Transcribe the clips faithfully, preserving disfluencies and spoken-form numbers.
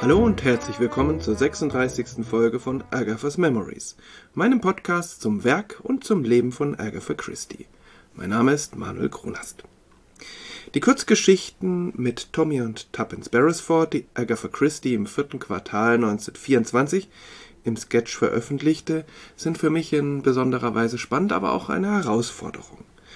Hallo und herzlich willkommen zur sechsunddreißigsten Folge von Agatha's Memories, meinem Podcast zum Werk und zum Leben von Agatha Christie. Mein Name ist Manuel Kronast. Die Kurzgeschichten mit Tommy und Tuppence Beresford, die Agatha Christie im vierten Quartal neunzehnhundertvierundzwanzig im Sketch veröffentlichte, sind für mich in besonderer Weise spannend, aber auch eine Herausforderung.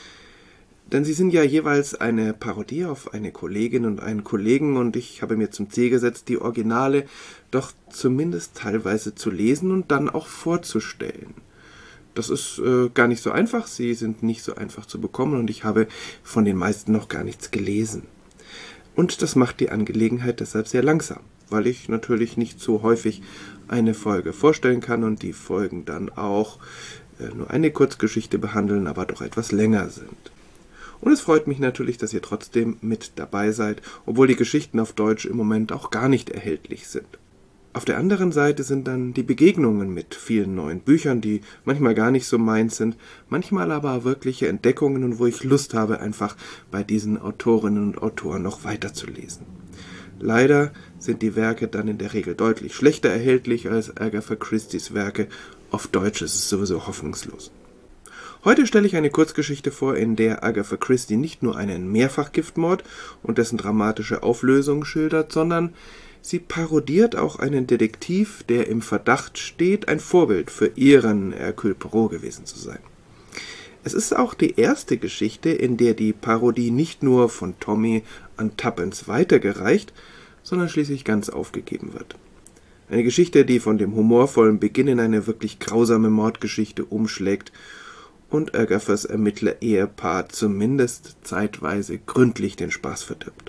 Denn sie sind ja jeweils eine Parodie auf eine Kollegin und einen Kollegen und ich habe mir zum Ziel gesetzt, die Originale doch zumindest teilweise zu lesen und dann auch vorzustellen. Das ist äh, gar nicht so einfach, sie sind nicht so einfach zu bekommen und ich habe von den meisten noch gar nichts gelesen. Und das macht die Angelegenheit deshalb sehr langsam, weil ich natürlich nicht so häufig eine Folge vorstellen kann und die Folgen dann auch äh, nur eine Kurzgeschichte behandeln, aber doch etwas länger sind. Und es freut mich natürlich, dass ihr trotzdem mit dabei seid, obwohl die Geschichten auf Deutsch im Moment auch gar nicht erhältlich sind. Auf der anderen Seite sind dann die Begegnungen mit vielen neuen Büchern, die manchmal gar nicht so meins sind, manchmal aber wirkliche Entdeckungen und wo ich Lust habe, einfach bei diesen Autorinnen und Autoren noch weiterzulesen. Leider sind die Werke dann in der Regel deutlich schlechter erhältlich als Agatha Christies Werke. Auf Deutsch ist es sowieso hoffnungslos. Heute stelle ich eine Kurzgeschichte vor, in der Agatha Christie nicht nur einen Mehrfachgiftmord und dessen dramatische Auflösung schildert, sondern sie parodiert auch einen Detektiv, der im Verdacht steht, ein Vorbild für ihren Hercule Poirot gewesen zu sein. Es ist auch die erste Geschichte, in der die Parodie nicht nur von Tommy an Tuppence weitergereicht, sondern schließlich ganz aufgegeben wird. Eine Geschichte, die von dem humorvollen Beginn in eine wirklich grausame Mordgeschichte umschlägt und Agathas Ermittler-Ehepaar zumindest zeitweise gründlich den Spaß verdirbt.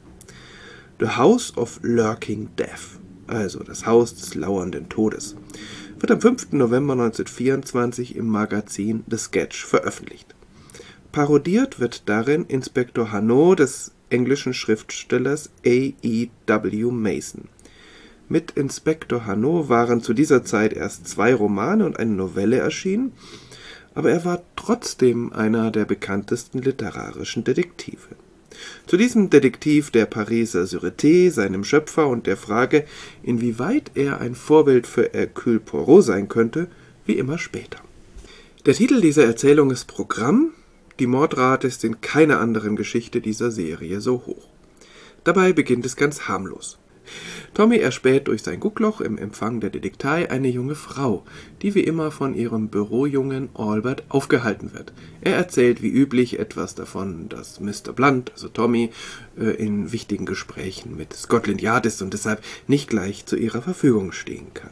The House of Lurking Death, also das Haus des lauernden Todes, wird am fünften November neunzehnhundertvierundzwanzig im Magazin The Sketch veröffentlicht. Parodiert wird darin Inspektor Hanot des englischen Schriftstellers A E W Mason. Mit Inspektor Hanot waren zu dieser Zeit erst zwei Romane und eine Novelle erschienen, aber er war trotzdem einer der bekanntesten literarischen Detektive. Zu diesem Detektiv der Pariser Sûreté, seinem Schöpfer und der Frage, inwieweit er ein Vorbild für Hercule Poirot sein könnte, wie immer später. Der Titel dieser Erzählung ist Programm. Die Mordrate ist in keiner anderen Geschichte dieser Serie so hoch. Dabei beginnt es ganz harmlos. Tommy erspäht durch sein Guckloch im Empfang der Detektei eine junge Frau, die wie immer von ihrem Bürojungen Albert aufgehalten wird. Er erzählt wie üblich etwas davon, dass Mister Blunt, also Tommy, in wichtigen Gesprächen mit Scotland Yard ist und deshalb nicht gleich zu ihrer Verfügung stehen kann.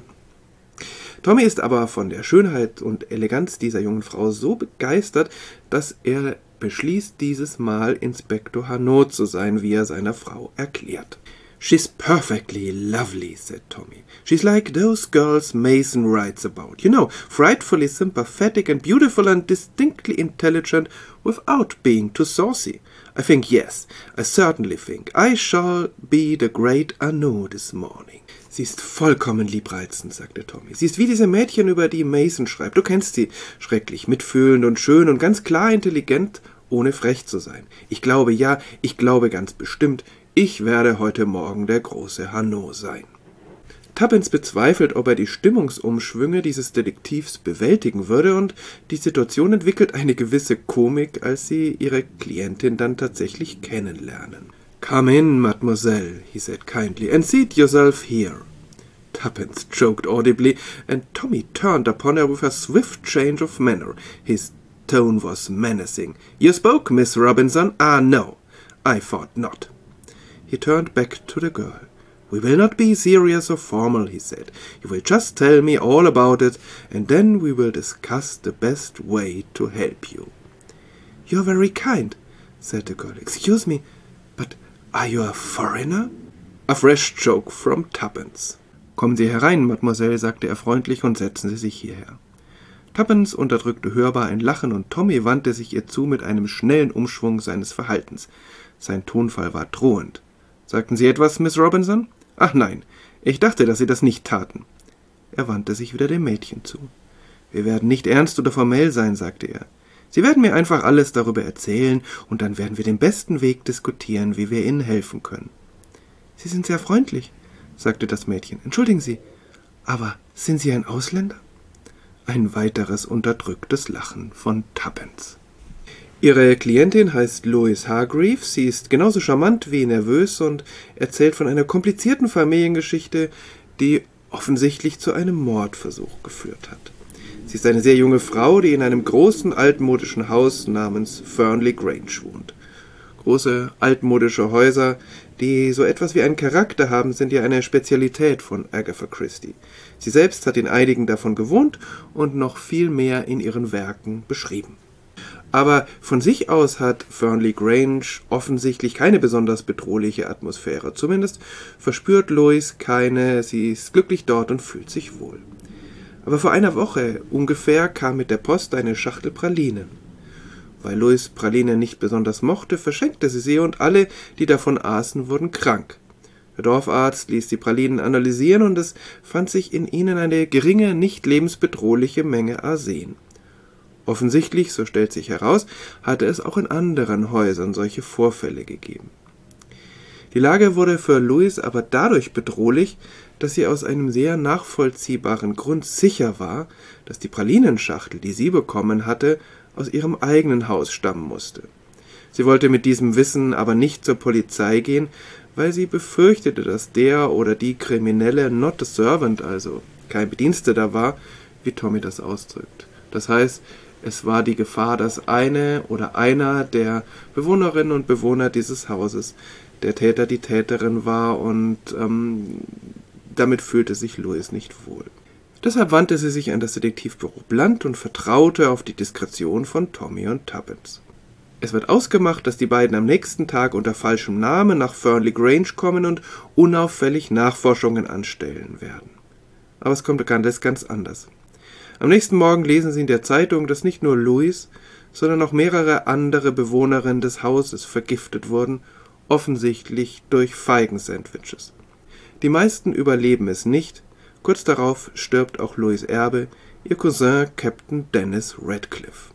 Tommy ist aber von der Schönheit und Eleganz dieser jungen Frau so begeistert, dass er beschließt, dieses Mal Inspektor Hanot zu sein, wie er seiner Frau erklärt. "She's perfectly lovely," said Tommy. "She's like those girls Mason writes about. You know, frightfully sympathetic and beautiful and distinctly intelligent without being too saucy. I think, yes, I certainly think I shall be the great Hanot this morning." "Sie ist vollkommen liebreizend", sagte Tommy. "Sie ist wie diese Mädchen, über die Mason schreibt. Du kennst sie. Schrecklich mitfühlend und schön und ganz klar intelligent, ohne frech zu sein. Ich glaube, ja, ich glaube ganz bestimmt, ich werde heute Morgen der große Hanot sein." Tuppence bezweifelt, ob er die Stimmungsumschwünge dieses Detektivs bewältigen würde, und die Situation entwickelt eine gewisse Komik, als sie ihre Klientin dann tatsächlich kennenlernen. "Come in, mademoiselle," he said kindly, "and seat yourself here." Tuppence choked audibly, and Tommy turned upon her with a swift change of manner. His tone was menacing. "You spoke, Miss Robinson? Ah, no. I thought not." He turned back to the girl. "We will not be serious or formal," he said. "You will just tell me all about it, and then we will discuss the best way to help you." "You're very kind," said the girl. "Excuse me, but are you a foreigner?" A fresh joke from Tuppence. "Kommen Sie herein, Mademoiselle", sagte er freundlich, "und setzen Sie sich hierher." Tuppence unterdrückte hörbar ein Lachen, und Tommy wandte sich ihr zu mit einem schnellen Umschwung seines Verhaltens. Sein Tonfall war drohend. "Sagten Sie etwas, Miss Robinson?" "Ach nein, ich dachte, dass Sie das nicht taten." Er wandte sich wieder dem Mädchen zu. "Wir werden nicht ernst oder formell sein", sagte er. "Sie werden mir einfach alles darüber erzählen, und dann werden wir den besten Weg diskutieren, wie wir Ihnen helfen können." "Sie sind sehr freundlich", sagte das Mädchen. »Entschuldigen Sie, aber sind Sie ein Ausländer?« Ein weiteres unterdrücktes Lachen von Tuppence. Ihre Klientin heißt Lois Hargreaves. Sie ist genauso charmant wie nervös und erzählt von einer komplizierten Familiengeschichte, die offensichtlich zu einem Mordversuch geführt hat. Sie ist eine sehr junge Frau, die in einem großen altmodischen Haus namens Fernley Grange wohnt. Große altmodische Häuser, die so etwas wie einen Charakter haben, sind ja eine Spezialität von Agatha Christie. Sie selbst hat in einigen davon gewohnt und noch viel mehr in ihren Werken beschrieben. Aber von sich aus hat Fernley Grange offensichtlich keine besonders bedrohliche Atmosphäre. Zumindest verspürt Lois keine, sie ist glücklich dort und fühlt sich wohl. Aber vor einer Woche ungefähr kam mit der Post eine Schachtel Pralinen. Weil Lois Pralinen nicht besonders mochte, verschenkte sie sie und alle, die davon aßen, wurden krank. Der Dorfarzt ließ die Pralinen analysieren und es fand sich in ihnen eine geringe, nicht lebensbedrohliche Menge Arsen. Offensichtlich, so stellt sich heraus, hatte es auch in anderen Häusern solche Vorfälle gegeben. Die Lage wurde für Lois aber dadurch bedrohlich, dass sie aus einem sehr nachvollziehbaren Grund sicher war, dass die Pralinenschachtel, die sie bekommen hatte, aus ihrem eigenen Haus stammen musste. Sie wollte mit diesem Wissen aber nicht zur Polizei gehen, weil sie befürchtete, dass der oder die Kriminelle not a servant, also kein Bediensteter war, wie Tommy das ausdrückt. Das heißt, es war die Gefahr, dass eine oder einer der Bewohnerinnen und Bewohner dieses Hauses der Täter, die Täterin war und ähm, damit fühlte sich Lois nicht wohl. Deshalb wandte sie sich an das Detektivbüro Blunt und vertraute auf die Diskretion von Tommy und Tuppence. Es wird ausgemacht, dass die beiden am nächsten Tag unter falschem Namen nach Fernley Grange kommen und unauffällig Nachforschungen anstellen werden. Aber es kommt alles ganz anders. Am nächsten Morgen lesen sie in der Zeitung, dass nicht nur Lois, sondern auch mehrere andere Bewohnerinnen des Hauses vergiftet wurden, offensichtlich durch Feigensandwiches. Die meisten überleben es nicht. Kurz darauf stirbt auch Lois Erbe, ihr Cousin Captain Dennis Radcliffe.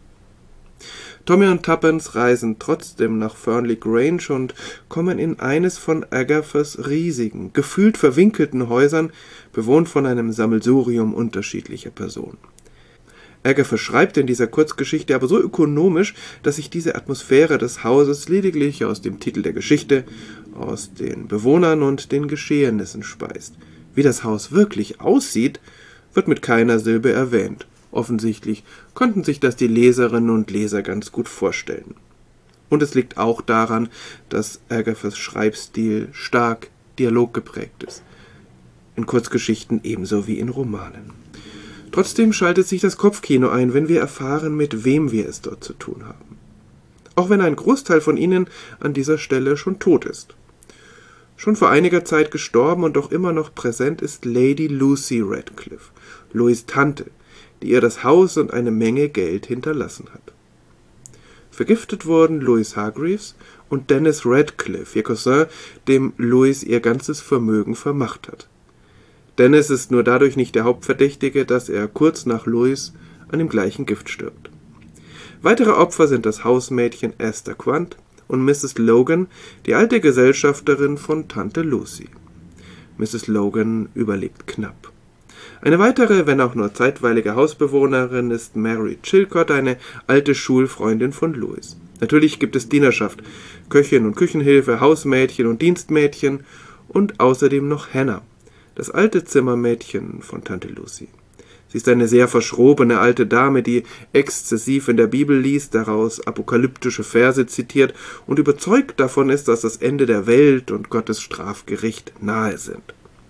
Tommy und Tuppence reisen trotzdem nach Fernley Grange und kommen in eines von Agathas riesigen, gefühlt verwinkelten Häusern, bewohnt von einem Sammelsurium unterschiedlicher Personen. Agatha schreibt in dieser Kurzgeschichte aber so ökonomisch, dass sich diese Atmosphäre des Hauses lediglich aus dem Titel der Geschichte, aus den Bewohnern und den Geschehnissen speist. Wie das Haus wirklich aussieht, wird mit keiner Silbe erwähnt. Offensichtlich konnten sich das die Leserinnen und Leser ganz gut vorstellen. Und es liegt auch daran, dass Agathas Schreibstil stark dialoggeprägt ist. In Kurzgeschichten ebenso wie in Romanen. Trotzdem schaltet sich das Kopfkino ein, wenn wir erfahren, mit wem wir es dort zu tun haben. Auch wenn ein Großteil von ihnen an dieser Stelle schon tot ist. Schon vor einiger Zeit gestorben und doch immer noch präsent ist Lady Lucy Radcliffe, Lois Tante, die ihr das Haus und eine Menge Geld hinterlassen hat. Vergiftet wurden Lois Hargreaves und Dennis Radcliffe, ihr Cousin, dem Lois ihr ganzes Vermögen vermacht hat. Dennis ist nur dadurch nicht der Hauptverdächtige, dass er kurz nach Lois an dem gleichen Gift stirbt. Weitere Opfer sind das Hausmädchen Esther Quant und Misses Logan, die alte Gesellschafterin von Tante Lucy. Misses Logan überlebt knapp. Eine weitere, wenn auch nur zeitweilige Hausbewohnerin ist Mary Chilcott, eine alte Schulfreundin von Lois. Natürlich gibt es Dienerschaft, Köchin und Küchenhilfe, Hausmädchen und Dienstmädchen und außerdem noch Hannah, das alte Zimmermädchen von Tante Lucy. Sie ist eine sehr verschrobene alte Dame, die exzessiv in der Bibel liest, daraus apokalyptische Verse zitiert und überzeugt davon ist, dass das Ende der Welt und Gottes Strafgericht nahe sind.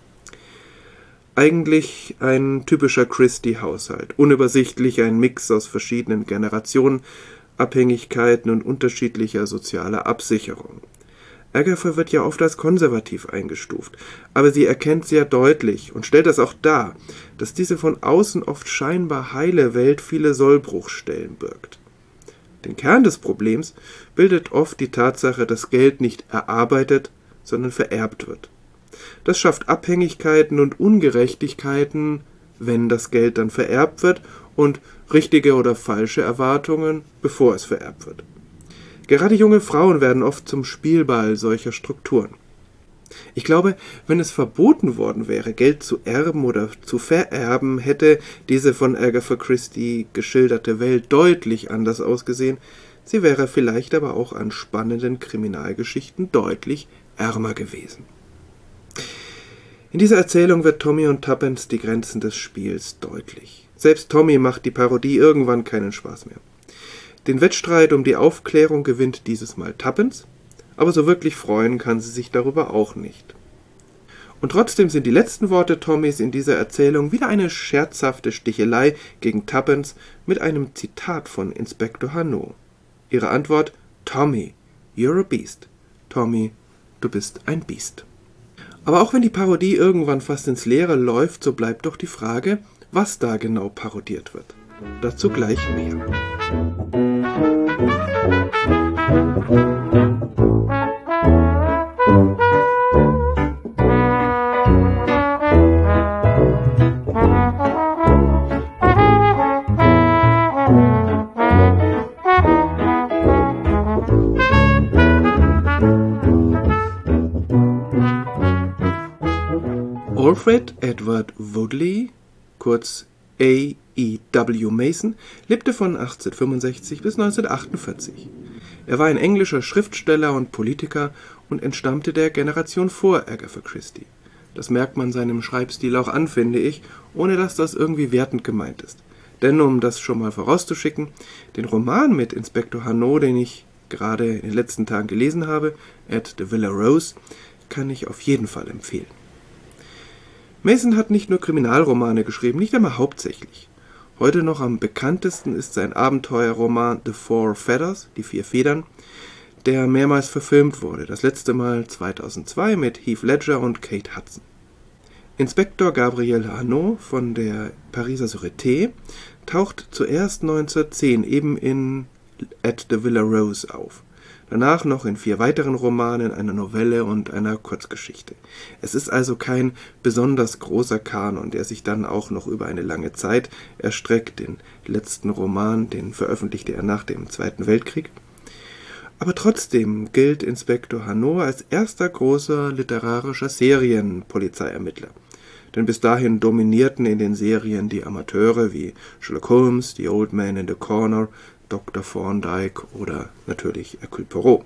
Eigentlich ein typischer Christie-Haushalt, unübersichtlich, ein Mix aus verschiedenen Generationen, Abhängigkeiten und unterschiedlicher sozialer Absicherung. Agatha wird ja oft als konservativ eingestuft, aber sie erkennt sehr deutlich und stellt das auch dar, dass diese von außen oft scheinbar heile Welt viele Sollbruchstellen birgt. Den Kern des Problems bildet oft die Tatsache, dass Geld nicht erarbeitet, sondern vererbt wird. Das schafft Abhängigkeiten und Ungerechtigkeiten, wenn das Geld dann vererbt wird, und richtige oder falsche Erwartungen, bevor es vererbt wird. Gerade junge Frauen werden oft zum Spielball solcher Strukturen. Ich glaube, wenn es verboten worden wäre, Geld zu erben oder zu vererben, hätte diese von Agatha Christie geschilderte Welt deutlich anders ausgesehen. Sie wäre vielleicht aber auch an spannenden Kriminalgeschichten deutlich ärmer gewesen. In dieser Erzählung wird Tommy und Tuppence die Grenzen des Spiels deutlich. Selbst Tommy macht die Parodie irgendwann keinen Spaß mehr. Den Wettstreit um die Aufklärung gewinnt dieses Mal Tuppence, aber so wirklich freuen kann sie sich darüber auch nicht. Und trotzdem sind die letzten Worte Tommys in dieser Erzählung wieder eine scherzhafte Stichelei gegen Tuppence mit einem Zitat von Inspektor Harnaud. Ihre Antwort: Tommy, you're a beast. Tommy, du bist ein Biest. Aber auch wenn die Parodie irgendwann fast ins Leere läuft, so bleibt doch die Frage, was da genau parodiert wird. Dazu gleich mehr. Alfred Edward Woodley, kurz A E W Mason, lebte von achtzehnhundertfünfundsechzig bis neunzehnhundertachtundvierzig. Er war ein englischer Schriftsteller und Politiker und entstammte der Generation vor Agatha Christie. Das merkt man seinem Schreibstil auch an, finde ich, ohne dass das irgendwie wertend gemeint ist. Denn, um das schon mal vorauszuschicken, den Roman mit Inspektor Harnaud, den ich gerade in den letzten Tagen gelesen habe, At the Villa Rose, kann ich auf jeden Fall empfehlen. Mason hat nicht nur Kriminalromane geschrieben, nicht einmal hauptsächlich. Heute noch am bekanntesten ist sein Abenteuerroman The Four Feathers, die vier Federn, der mehrmals verfilmt wurde, das letzte Mal zweitausendzwei mit Heath Ledger und Kate Hudson. Inspektor Gabriel Harnaud von der Pariser Sûreté taucht zuerst neunzehnhundertzehn eben in At the Villa Rose auf. Danach noch in vier weiteren Romanen, einer Novelle und einer Kurzgeschichte. Es ist also kein besonders großer Kanon, der sich dann auch noch über eine lange Zeit erstreckt. Den letzten Roman, den veröffentlichte er nach dem Zweiten Weltkrieg. Aber trotzdem gilt Inspektor Harnaud als erster großer literarischer Serienpolizeiermittler. Denn bis dahin dominierten in den Serien die Amateure wie Sherlock Holmes, The Old Man in the Corner, Doktor Thorndyke oder natürlich Hercule Poirot.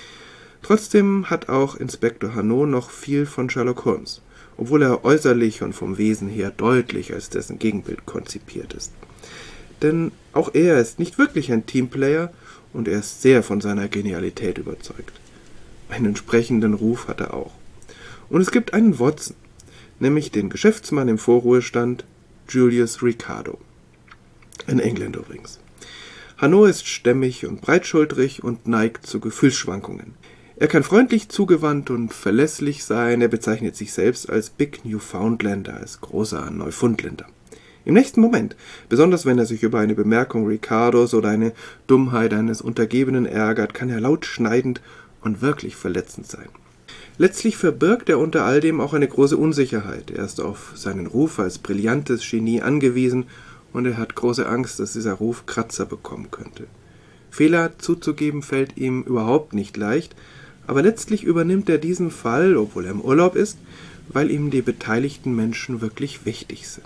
Trotzdem hat auch Inspektor Harnaud noch viel von Sherlock Holmes, obwohl er äußerlich und vom Wesen her deutlich als dessen Gegenbild konzipiert ist. Denn auch er ist nicht wirklich ein Teamplayer und er ist sehr von seiner Genialität überzeugt. Einen entsprechenden Ruf hat er auch. Und es gibt einen Watson, nämlich den Geschäftsmann im Vorruhestand, Julius Ricardo. Ein Engländer übrigens. Harnaud ist stämmig und breitschultrig und neigt zu Gefühlsschwankungen. Er kann freundlich, zugewandt und verlässlich sein, er bezeichnet sich selbst als Big Newfoundlander, als großer Neufundländer. Im nächsten Moment, besonders wenn er sich über eine Bemerkung Ricardos oder eine Dummheit eines Untergebenen ärgert, kann er laut schneidend und wirklich verletzend sein. Letztlich verbirgt er unter all dem auch eine große Unsicherheit. Er ist auf seinen Ruf als brillantes Genie angewiesen und er hat große Angst, dass dieser Ruf Kratzer bekommen könnte. Fehler zuzugeben fällt ihm überhaupt nicht leicht, aber letztlich übernimmt er diesen Fall, obwohl er im Urlaub ist, weil ihm die beteiligten Menschen wirklich wichtig sind.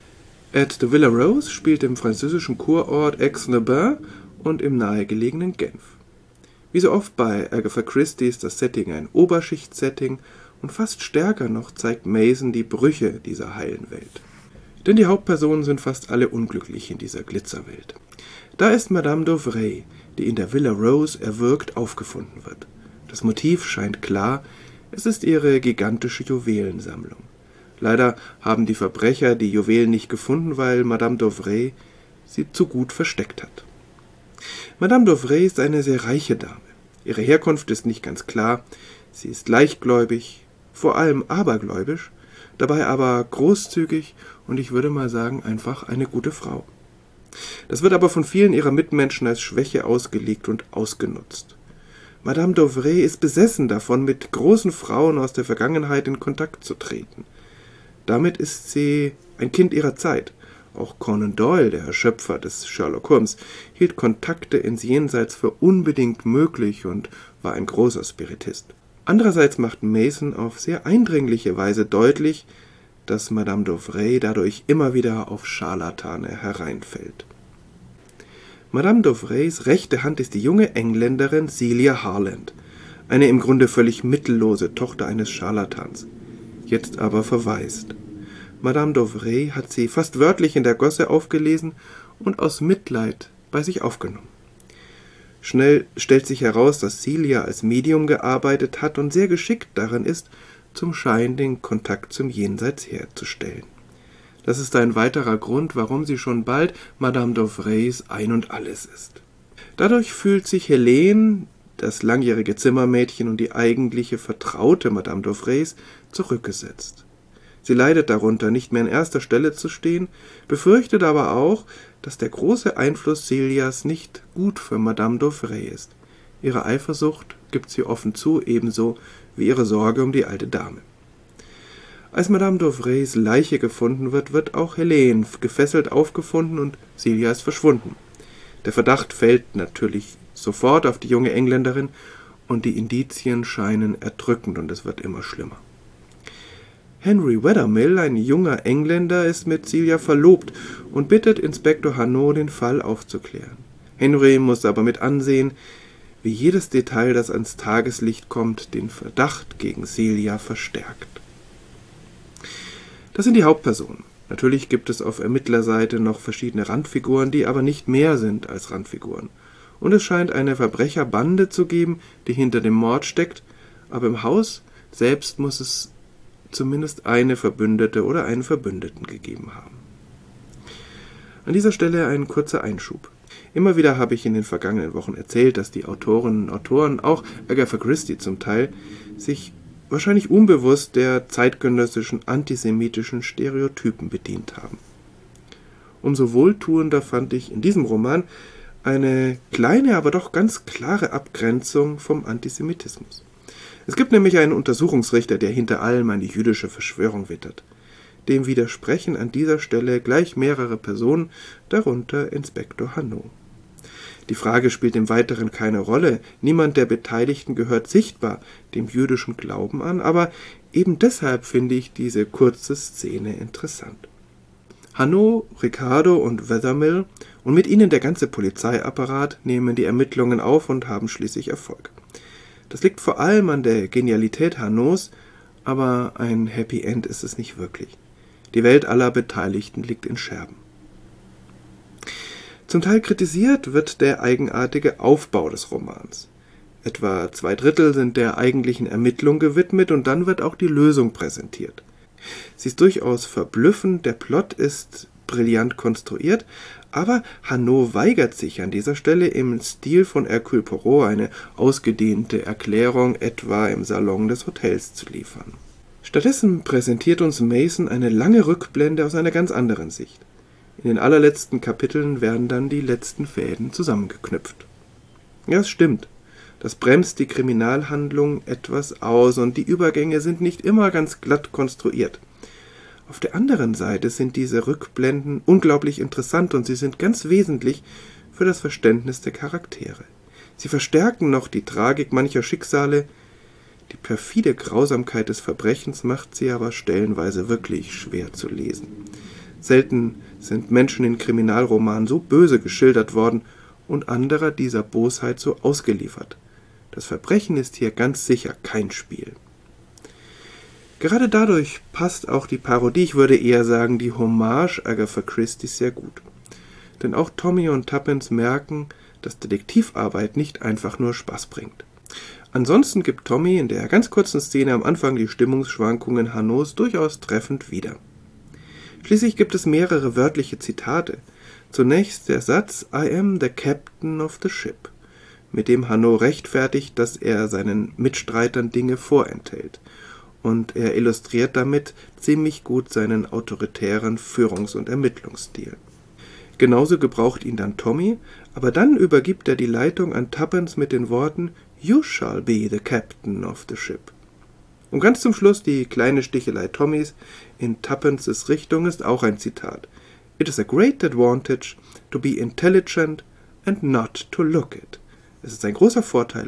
At the Villa Rose spielt im französischen Kurort Aix-les-Bains und im nahegelegenen Genf. Wie so oft bei Agatha Christie ist das Setting ein Oberschicht-Setting und fast stärker noch zeigt Mason die Brüche dieser heilen Welt. Denn die Hauptpersonen sind fast alle unglücklich in dieser Glitzerwelt. Da ist Madame d'Auvray, die in der Villa Rose erwürgt aufgefunden wird. Das Motiv scheint klar, es ist ihre gigantische Juwelensammlung. Leider haben die Verbrecher die Juwelen nicht gefunden, weil Madame d'Auvray sie zu gut versteckt hat. Madame d'Auvray ist eine sehr reiche Dame. Ihre Herkunft ist nicht ganz klar, sie ist leichtgläubig, vor allem abergläubisch, dabei aber großzügig und ich würde mal sagen, einfach eine gute Frau. Das wird aber von vielen ihrer Mitmenschen als Schwäche ausgelegt und ausgenutzt. Madame d'Auvray ist besessen davon, mit großen Frauen aus der Vergangenheit in Kontakt zu treten. Damit ist sie ein Kind ihrer Zeit. Auch Conan Doyle, der Schöpfer des Sherlock Holmes, hielt Kontakte ins Jenseits für unbedingt möglich und war ein großer Spiritist. Andererseits macht Mason auf sehr eindringliche Weise deutlich, dass Madame Dovray dadurch immer wieder auf Scharlatane hereinfällt. Madame Dovrays rechte Hand ist die junge Engländerin Celia Harland, eine im Grunde völlig mittellose Tochter eines Scharlatans, jetzt aber verwaist. Madame Dovray hat sie fast wörtlich in der Gosse aufgelesen und aus Mitleid bei sich aufgenommen. Schnell stellt sich heraus, dass Celia als Medium gearbeitet hat und sehr geschickt darin ist, zum Schein den Kontakt zum Jenseits herzustellen. Das ist ein weiterer Grund, warum sie schon bald Madame Dovrays Ein und Alles ist. Dadurch fühlt sich Helene, das langjährige Zimmermädchen und die eigentliche Vertraute Madame Dovrays, zurückgesetzt. Sie leidet darunter, nicht mehr an erster Stelle zu stehen, befürchtet aber auch, dass der große Einfluss Celias nicht gut für Madame Dovray ist. Ihre Eifersucht gibt sie offen zu, ebenso wie ihre Sorge um die alte Dame. Als Madame Dovrays Leiche gefunden wird, wird auch Helene gefesselt aufgefunden und Celia ist verschwunden. Der Verdacht fällt natürlich sofort auf die junge Engländerin und die Indizien scheinen erdrückend und es wird immer schlimmer. Henry Wethermill, ein junger Engländer, ist mit Celia verlobt und bittet Inspektor Hanaud, den Fall aufzuklären. Henry muss aber mit ansehen, wie jedes Detail, das ans Tageslicht kommt, den Verdacht gegen Celia verstärkt. Das sind die Hauptpersonen. Natürlich gibt es auf Ermittlerseite noch verschiedene Randfiguren, die aber nicht mehr sind als Randfiguren. Und es scheint eine Verbrecherbande zu geben, die hinter dem Mord steckt, aber im Haus selbst muss es zumindest eine Verbündete oder einen Verbündeten gegeben haben. An dieser Stelle ein kurzer Einschub. Immer wieder habe ich in den vergangenen Wochen erzählt, dass die Autorinnen und Autoren, auch Agatha Christie zum Teil, sich wahrscheinlich unbewusst der zeitgenössischen antisemitischen Stereotypen bedient haben. Umso wohltuender fand ich in diesem Roman eine kleine, aber doch ganz klare Abgrenzung vom Antisemitismus. Es gibt nämlich einen Untersuchungsrichter, der hinter allem eine jüdische Verschwörung wittert. Dem widersprechen an dieser Stelle gleich mehrere Personen, darunter Inspektor Hanaud. Die Frage spielt im Weiteren keine Rolle, niemand der Beteiligten gehört sichtbar dem jüdischen Glauben an, aber eben deshalb finde ich diese kurze Szene interessant. Hanaud, Ricardo und Wethermill und mit ihnen der ganze Polizeiapparat nehmen die Ermittlungen auf und haben schließlich Erfolg. Das liegt vor allem an der Genialität Hanauds, aber ein Happy End ist es nicht wirklich. Die Welt aller Beteiligten liegt in Scherben. Zum Teil kritisiert wird der eigenartige Aufbau des Romans. Etwa zwei Drittel sind der eigentlichen Ermittlung gewidmet und dann wird auch die Lösung präsentiert. Sie ist durchaus verblüffend, der Plot ist brillant konstruiert, aber Hanaud weigert sich an dieser Stelle im Stil von Hercule Poirot eine ausgedehnte Erklärung etwa im Salon des Hotels zu liefern. Stattdessen präsentiert uns Mason eine lange Rückblende aus einer ganz anderen Sicht. In den allerletzten Kapiteln werden dann die letzten Fäden zusammengeknüpft. Ja, es stimmt. Das bremst die Kriminalhandlung etwas aus und die Übergänge sind nicht immer ganz glatt konstruiert. Auf der anderen Seite sind diese Rückblenden unglaublich interessant und sie sind ganz wesentlich für das Verständnis der Charaktere. Sie verstärken noch die Tragik mancher Schicksale. Die perfide Grausamkeit des Verbrechens macht sie aber stellenweise wirklich schwer zu lesen. Selten sind Menschen in Kriminalromanen so böse geschildert worden und anderer dieser Bosheit so ausgeliefert. Das Verbrechen ist hier ganz sicher kein Spiel. Gerade dadurch passt auch die Parodie, ich würde eher sagen die Hommage Agatha Christie sehr gut. Denn auch Tommy und Tuppence merken, dass Detektivarbeit nicht einfach nur Spaß bringt. Ansonsten gibt Tommy in der ganz kurzen Szene am Anfang die Stimmungsschwankungen Hanauds durchaus treffend wieder. Schließlich gibt es mehrere wörtliche Zitate. Zunächst der Satz I am the captain of the ship, mit dem Hanaud rechtfertigt, dass er seinen Mitstreitern Dinge vorenthält. Und er illustriert damit ziemlich gut seinen autoritären Führungs- und Ermittlungsstil. Genauso gebraucht ihn dann Tommy, aber dann übergibt er die Leitung an Tuppence mit den Worten You shall be the captain of the ship. Und ganz zum Schluss die kleine Stichelei Tommys in Tuppences Richtung ist auch ein Zitat. It is a great advantage to be intelligent and not to look it. Es ist ein großer Vorteil,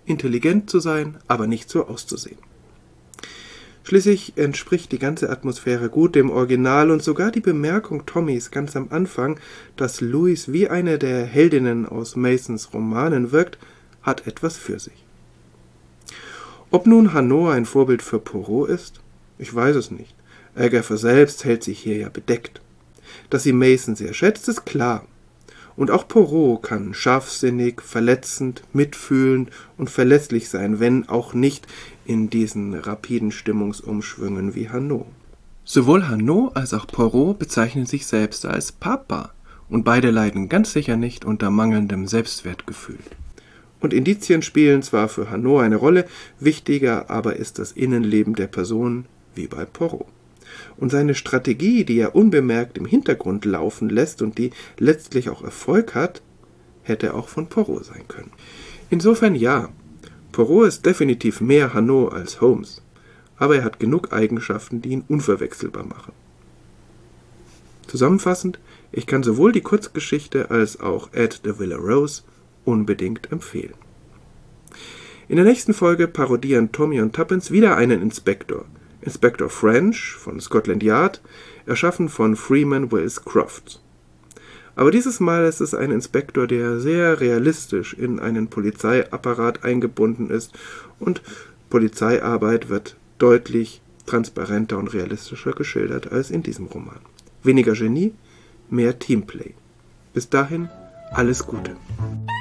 intelligent zu sein, aber nicht so auszusehen. Schließlich entspricht die ganze Atmosphäre gut dem Original und sogar die Bemerkung Tommys ganz am Anfang, dass Louise wie eine der Heldinnen aus Masons Romanen wirkt, hat etwas für sich. Ob nun Hanaud ein Vorbild für Poirot ist? Ich weiß es nicht. Agatha selbst hält sich hier ja bedeckt. Dass sie Mason sehr schätzt, ist klar. Und auch Poirot kann scharfsinnig, verletzend, mitfühlend und verlässlich sein, wenn auch nicht in diesen rapiden Stimmungsumschwüngen wie Hanaud. Sowohl Hanaud als auch Poirot bezeichnen sich selbst als Papa und beide leiden ganz sicher nicht unter mangelndem Selbstwertgefühl. Und Indizien spielen zwar für Hanaud eine Rolle, wichtiger aber ist das Innenleben der Person wie bei Poirot. Und seine Strategie, die er unbemerkt im Hintergrund laufen lässt und die letztlich auch Erfolg hat, hätte auch von Poirot sein können. Insofern ja, Poirot ist definitiv mehr Hanaud als Holmes, aber er hat genug Eigenschaften, die ihn unverwechselbar machen. Zusammenfassend, ich kann sowohl die Kurzgeschichte als auch At the Villa Rose unbedingt empfehlen. In der nächsten Folge parodieren Tommy und Tuppence wieder einen Inspektor, Inspector French von Scotland Yard, erschaffen von Freeman Wills Crofts. Aber dieses Mal ist es ein Inspektor, der sehr realistisch in einen Polizeiapparat eingebunden ist und Polizeiarbeit wird deutlich transparenter und realistischer geschildert als in diesem Roman. Weniger Genie, mehr Teamplay. Bis dahin, alles Gute.